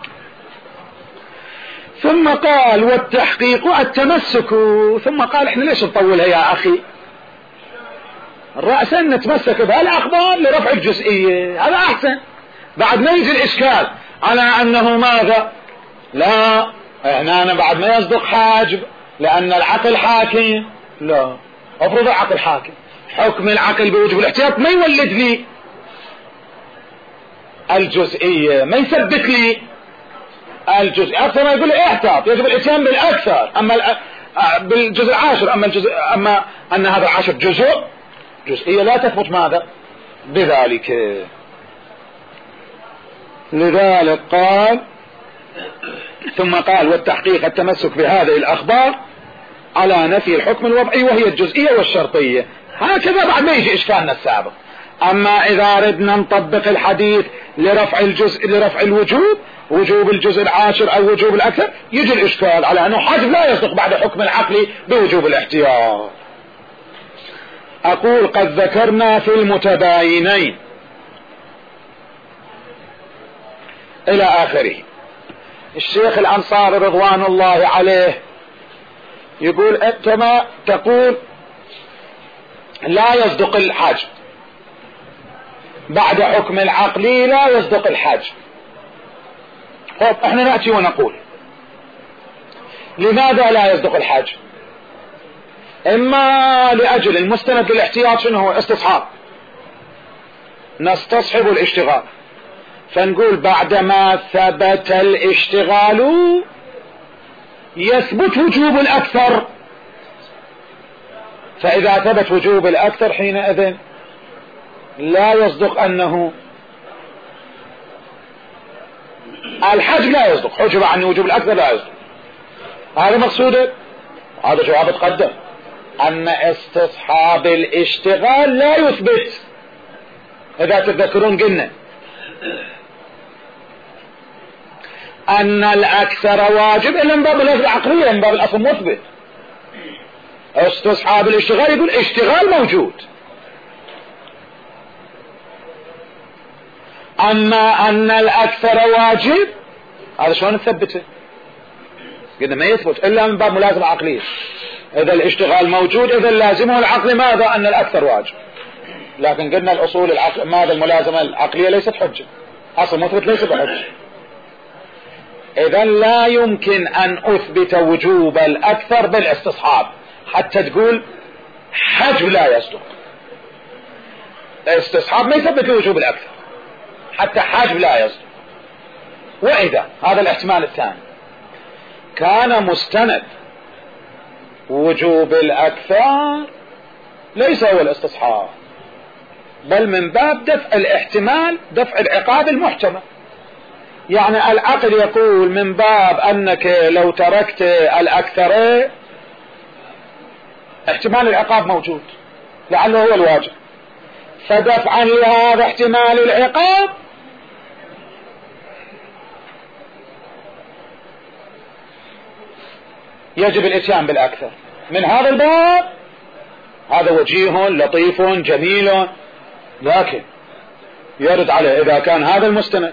ثم قال والتحقيق التمسك. ثم قال احنا ليش نطولها يا أخي؟ رأسا نتمسك بهالأخبار لرفع الجزئية، هذا أحسن. بعد ما يجي الإشكال على أنه ماذا؟ لا هنا أنا بعد ما يصدق حاجب لأن العقل حاكم. لا، أفرض العقل حاكم، حكم العقل بوجوب الاحتياط ما يولد لي الجزئية، ما يثبت لي الجزئية. أكثر ما يقول لي احتاط، يجب الاتيان بالأكثر. أما بالجزء العاشر، أما الجزء أما أن هذا العاشر جزء جزئية لا تثبت ماذا بذلك. لذلك قال ثم قال والتحقيق التمسك بهذه الأخبار على نفي الحكم الوضعي وهي الجزئية والشرطية. هكذا بعد ما يجي إشكالنا السابق. أما إذا ردنا نطبق الحديث لرفع الجزء لرفع الوجوب، وجوب الجزء العاشر أو وجوب الأكثر، يجي الإشكال على أنه حاجب لا يصدق بعد حكم العقل بوجوب الاحتياط. أقول قد ذكرنا في المتباينين إلى آخره. الشيخ الأنصاري رضوان الله عليه يقول كما تقول لا يصدق الحاج بعد حكم العقلي، لا يصدق الحاج. طيب احنا نأتي ونقول لماذا لا يصدق الحاج؟ اما لاجل المستند للاحتياط شنو هو؟ استصحاب، نستصحب الاشتغال، فنقول بعدما ثبت الاشتغال يثبت وجوب الاكثر، فاذا ثبت وجوب الاكثر حينئذ لا يصدق انه الحج لا يصدق، حجب عن وجوب الاكثر لا يصدق. هذا مقصوده، هذا جواب تقدم ان استصحاب الاشتغال لا يثبت. اذا تتذكرون قلنا ان الاكثر واجب الا من باب الاصل العقلية، من باب الاصل مثبت. استصحاب الاشتغال يقول اشتغال موجود، اما ان الاكثر واجب هذا شلون نثبته؟ قلنا ما يثبت الا من باب ملازمة عقلية. اذا الاشتغال موجود اذا لازمه العقل ماذا؟ ان الاكثر واجب. لكن قلنا الاصول العقل ماذا؟ الملازمة العقلية ليست حجة، اصل مثبت ليس بحجة. اذا لا يمكن ان اثبت وجوب الاكثر بالاستصحاب حتى تقول حجب لا يصدق. الاستصحاب ما يثبت وجوب الاكثر حتى حجب لا يصدق. واذا هذا الاحتمال الثاني كان مستند وجوب الاكثر ليس هو الاستصحاب، بل من باب دفع الاحتمال، دفع العقاب المحتمل. يعني العقل يقول من باب انك لو تركت الاكثر احتمال العقاب موجود لعله هو الواجب، فدفعا لهذا احتمال العقاب يجب الاتيان بالاكثر. من هذا الباب هذا وجيه لطيف جميل، لكن يرد عليه اذا كان هذا المستند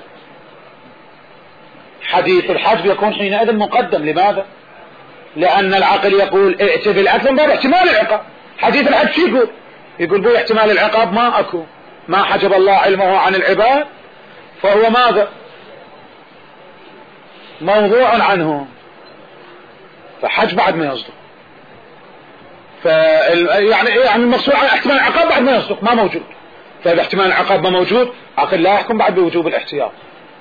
حديث الحجب يكون حينئذ مقدم. لماذا؟ لان العقل يقول ائت بالاكثر من باب احتمال العقاب. حديث الحجب شو يقول؟ يقول بو احتمال العقاب ما اكو، ما حجب الله علمه عن العباد فهو ماذا؟ موضوع عنه. فحج بعد ما يصدق. ف يعني يعني المقصود احتمال العقاب بعد ما يصدق ما موجود. فإذا احتمال العقاب ما موجود عقل لا يحكم بعد بوجوب الاحتياط.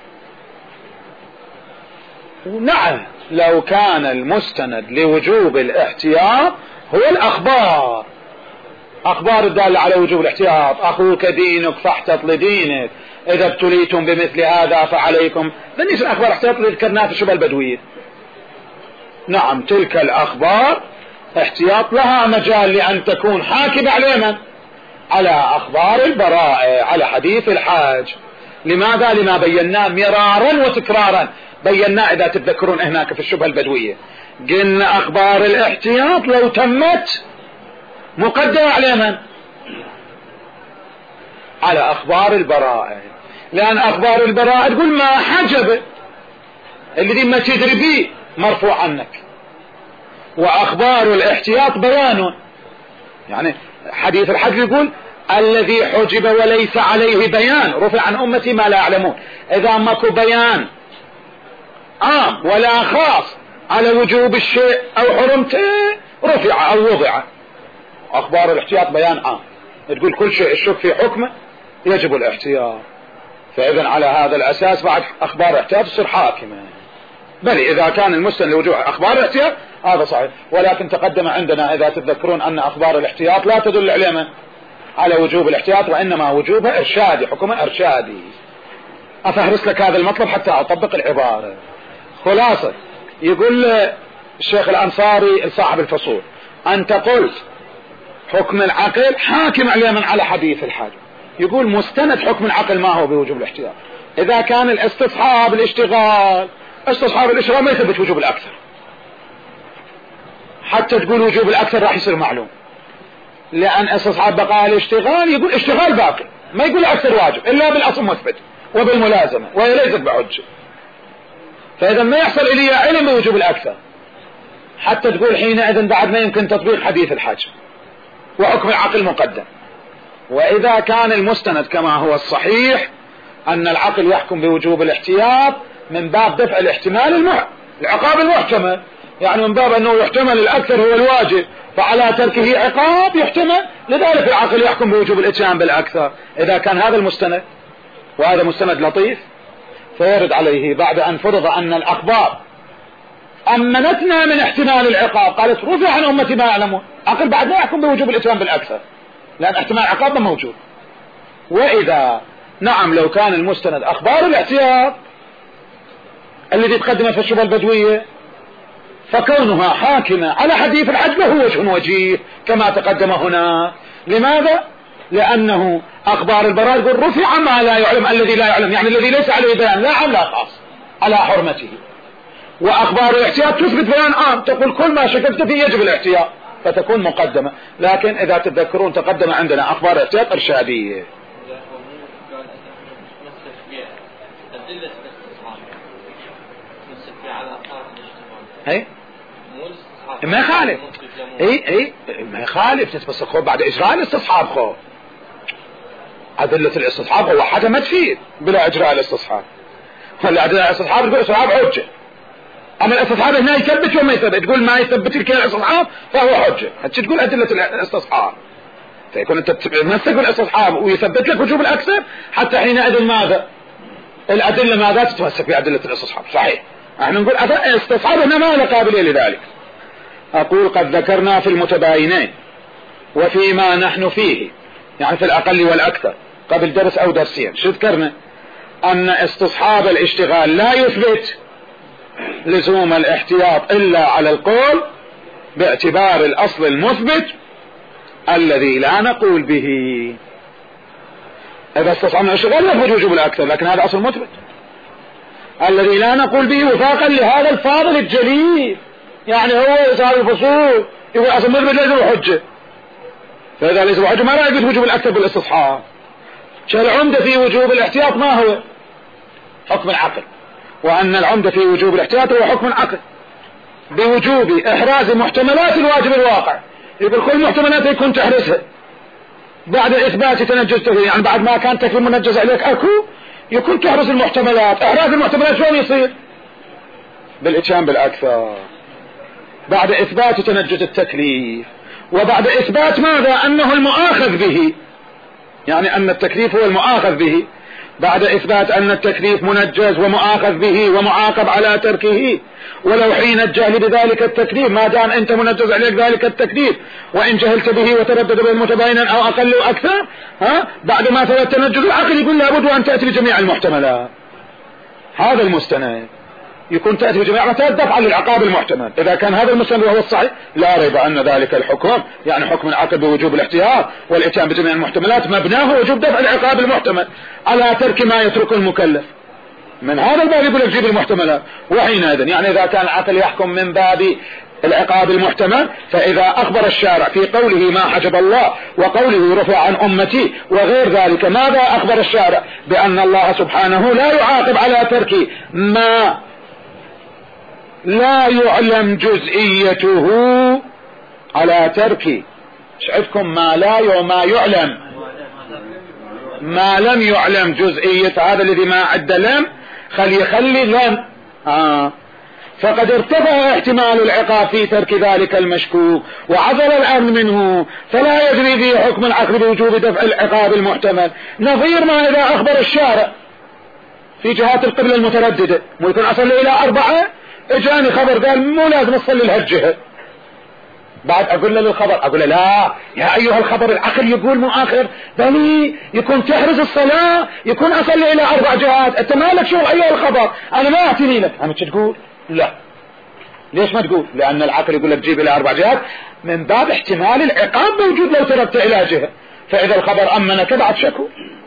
نعم لو كان المستند لوجوب الاحتياط هو الأخبار، أخبار الدالة على وجوب الاحتياط، أخوك دينك فاحتط لدينك، إذا ابتليتم بمثل هذا فعليكم، بالنسبة الأخبار احتياط اللي ذكرناها في الشبه البدوية. نعم تلك الأخبار احتياط لها مجال لأن تكون حاكمة على من؟ على أخبار البراءة، على حديث الحاج. لماذا؟ لما بيناه مرارا وتكرارا. بينا إذا تتذكرون هناك في الشبهة البدوية قلنا أخبار الاحتياط لو تمت مقدمة على من؟ على أخبار البراءة، لأن أخبار البراءة تقول ما حجب الذي ما تدري به مرفوع عنك، وأخبار الاحتياط بيان. يعني حديث الحج يقول الذي حجب وليس عليه بيان رفع عن أمتي ما لا يعلمون. إذا ماكو بيان عام ولا خاص على وجوب الشيء أو حرمته رفع أو وضع. أخبار الاحتياط بيان عام تقول كل شيء الشك في حكمه يجب الاحتياط. فإذا على هذا الأساس بعد أخبار الاحتياط تصير حاكمة. بل إذا كان المستند لوجوب أخبار الاحتياط هذا صحيح، ولكن تقدم عندنا إذا تتذكرون أن أخبار الاحتياط لا تدل على على وجوب الاحتياط، وإنما وجوبها إرشادي، حكمها إرشادي. أفهرس لك هذا المطلب حتى أطبق العبارة. خلاصة يقول الشيخ الأنصاري صاحب الفصول أنت قلت حكم العقل حاكم على من؟ على حديث الحاج. يقول مستند حكم العقل ما هو بوجوب الاحتياط؟ إذا كان الاستصحاب الاشتغال، استصحاب الاشتغال ما يثبت وجوب الأكثر، حتى تقول وجوب الأكثر راح يصير معلوم، لأن استصحاب بقاء الاشتغال يقول اشتغال باقي، ما يقول أكثر واجب إلا بالأصل مثبت وبالملازمة وهي ليست بحجة. فإذا ما يحصل إلي علم بوجوب الأكثر حتى تقول حينئذ بعد ما يمكن تطبيق حديث الحاج وحكم العقل مقدم. وإذا كان المستند كما هو الصحيح أن العقل يحكم بوجوب الاحتياط من باب دفع الاحتمال المح... العقاب المحتمل، يعني من باب أنه يحتمل الأكثر هو الواجب فعلى تركه عقاب يحتمل، لذلك العقل يحكم بوجوب الاتيان بالأكثر. إذا كان هذا المستند وهذا مستند لطيف فيرد عليه بعد أن فرض أن الأخبار أمنتنا من احتمال العقاب، قالت رفع عن أمتي ما يعلمون، عقل بعد ما يحكم بوجوب الاتيان بالأكثر لأن احتمال العقاب موجود. وإذا نعم لو كان المستند أخبار الاحتياط الذي تقدم في الشبهة البدوية فكونها حاكمة على حديث الحج له وجه وجيه كما تقدم هنا. لماذا؟ لأنه أخبار البراء يقول رفع ما لا يعلم، الذي لا يعلم يعني الذي ليس عليه بيان لا عام لا خاص على حرمته. وأخبار الاحتياط تثبت بيان عام تقول كل ما شككت فيه يجب الاحتياط فتكون مقدمة. لكن إذا تتذكرون تقدم عندنا أخبار الاحتياط إرشادية. اي ما يخالف، اي اي ما يخالف، بس خو بعد اجراء الاستصحاب خو ادله الاستصحاب هو حاجه ما تفيد بلا اجراء الاستصحاب، ولا اجراء الاستصحاب تقول استصحاب حجه، اما الاستصحاب هنا يثبت وما يثبت، تقول ما يثبت لك الاستصحاب فهو حجه، هتجي تقول ادله الاستصحاب فيكون انت تمسك بالاستصحاب ويثبت لك وجوب الاكثر حتى حينئذ ماذا؟ الادله ماذا تتمسك بادله الاستصحاب. صحيح احنا نقول استصحاب هنا ما له قابليه لذلك. اقول قد ذكرنا في المتباينين وفيما نحن فيه يعني في الاقل والاكثر قبل درس او درسين شو ذكرنا؟ ان استصحاب الاشتغال لا يثبت لزوم الاحتياط الا على القول باعتبار الاصل المثبت الذي لا نقول به. اذا استصحبنا الاشتغال يثبت وجوب الاكثر لكن هذا اصل مثبت الذي لا نقول به وفاقا لهذا الفاضل الجليل. يعني هو صاحب الفصول يقول اصل مثبت ليس بحجه، فاذا ليس بحجه ما لا يثبت وجوب الاكثر بالاستصحاب. فالعمده في وجوب الاحتياط ما هو؟ حكم العقل، وان العمده في وجوب الاحتياط هو حكم العقل بوجوب احراز محتملات الواجب الواقع. يقول كل محتملات يكون تحرزها بعد اثبات تنجز فيه، يعني بعد ما كان تكفير منجز عليك اكو يكون تحرز المحتملات. احراز المحتملات شلون يصير؟ بالاتيان بالاكثر. بعد إثبات تنجد التكليف، وبعد إثبات ماذا؟ أنه المؤاخذ به، يعني أن التكليف هو المؤاخذ به، بعد إثبات أن التكليف منجز ومؤاخذ به ومعاقب على تركه، ولو حين الجهل بذلك التكليف، ما دام أنت منجز عليك ذلك التكليف، وإن جهلت به وتردد بين متباينا أو أقل أو أكثر، ها بعد ما ثبت تنجز العقل يقول لابد أن تأتي بجميع المحتملات. هذا المستند يكون تأتي بجميع ما تدفع للعقاب المحتمل. إذا كان هذا المستند وهو الصحيح لا ريب أن ذلك الحكم، يعني حكم العقل بوجوب الاحتياط والإتيان بجميع المحتملات، مبناه وجوب دفع العقاب المحتمل على ترك ما يتركه المكلف. من هذا الباب يقول لك جيب المحتملات. وحينئذ يعني إذا كان العقل يحكم من باب العقاب المحتمل، فإذا أخبر الشارع في قوله ما حجب الله وقوله رفع عن أمتي وغير ذلك، ماذا أخبر الشارع؟ بأن الله سبحانه لا يعاقب على ترك ما لا يعلم جزئيته، على ترك شعفكم ما لا وما يعلم، ما لم يعلم جزئية، هذا الذي ما عد لم خلي خلي لم آه. فقد ارتفع احتمال العقاب في ترك ذلك المشكوك وعزل الأمن منه، فلا يجري فيه حكم العقل بوجوب دفع العقاب المحتمل، نظير ما إذا أخبر الشارع في جهات القبلة المترددة ممكن أصلي إلى أربعة، اجاني خبر قال مو لازم أصلي لهالجهة، بعد أقول له للخبر أقول له لا يا أيها الخبر العقل يقول مؤخر بني يكون تحرز الصلاة يكون أصلي إلى أربع جهات، أنت مالك شو أيها الخبر أنا ما أعتني لك، أنا تقول لا ليش ما تقول؟ لأن العقل يقول لك جيب إلى أربع جهات من باب احتمال العقاب موجود لو تركت إلى جهة، فإذا الخبر أمنك بعد شكو.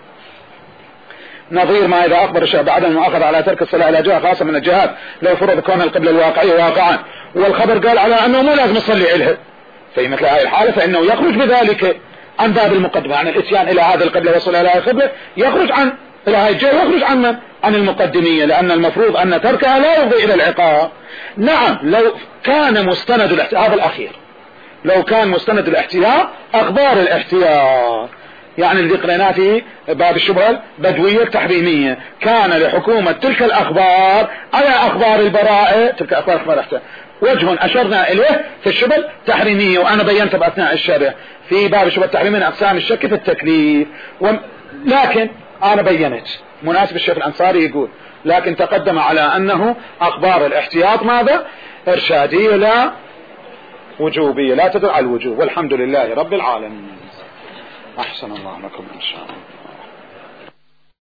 نظير ما إذا أخبر الشيء بعد أن أخذ على ترك الصلاة إلى جهة خاصة من الجهات لو فرض كون القبلة الواقعية واقعا، والخبر قال على أنه مو لازم يصلي إلها، في مثل هذه الحالة فإنه يخرج بذلك عن باب المقدمة، عن الإتيان إلى هذا القبلة والصلاة إلى القبلة يخرج عن إلى هذه الجهة، يخرج عن من؟ عن المقدمية، لأن المفروض أن تركها لا يفضي إلى العقاب. نعم لو كان مستند الاحتياط، هذا الأخير، لو كان مستند الاحتياط أخبار الاحتياط، يعني الذي قرأناه في باب الشبهة البدوية التحريمية، كان لحكومة تلك الأخبار على أخبار البراءة، تلك أخبار أخبار احتياط وجه أشرنا إليه في الشبهة التحريمية، وأنا بينت بأثناء الشرح في باب الشبهة التحريمية من أقسام الشك في التكليف و... لكن أنا بينت مناسب الشيخ الأنصاري يقول لكن تقدم على أنه أخبار الاحتياط ماذا؟ إرشادية لا وجوبية، لا تدل على الوجوب، والحمد لله رب العالمين. أحسن الله لكم إن شاء الله.